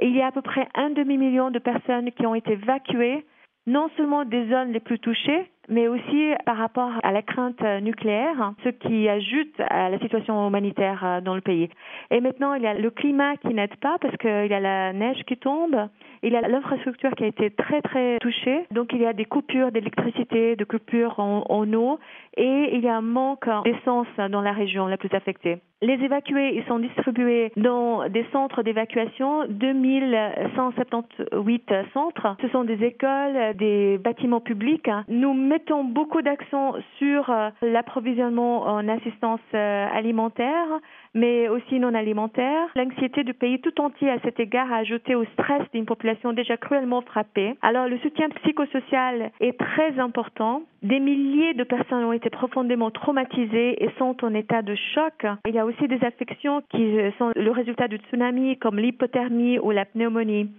Il y a à peu près un demi-million de personnes qui ont été évacuées, non seulement des zones les plus touchées, mais aussi par rapport à la crainte nucléaire, ce qui ajoute à la situation humanitaire dans le pays. Et maintenant, il y a le climat qui n'aide pas parce qu'il y a la neige qui tombe, il y a l'infrastructure qui a été très très touchée, donc il y a des coupures d'électricité, des coupures en eau, et il y a un manque d'essence dans la région la plus affectée. Les évacués, ils sont distribués dans des centres d'évacuation, 2178 centres. Ce sont des écoles, des bâtiments publics. Nous mettons beaucoup d'accent sur l'approvisionnement en assistance alimentaire, mais aussi non alimentaire. L'anxiété du pays tout entier à cet égard a ajouté au stress d'une population déjà cruellement frappée. Alors le soutien psychosocial est très important. Des milliers de personnes ont été profondément traumatisées et sont en état de choc. Il y a aussi des affections qui sont le résultat du tsunami comme l'hypothermie ou la pneumonie.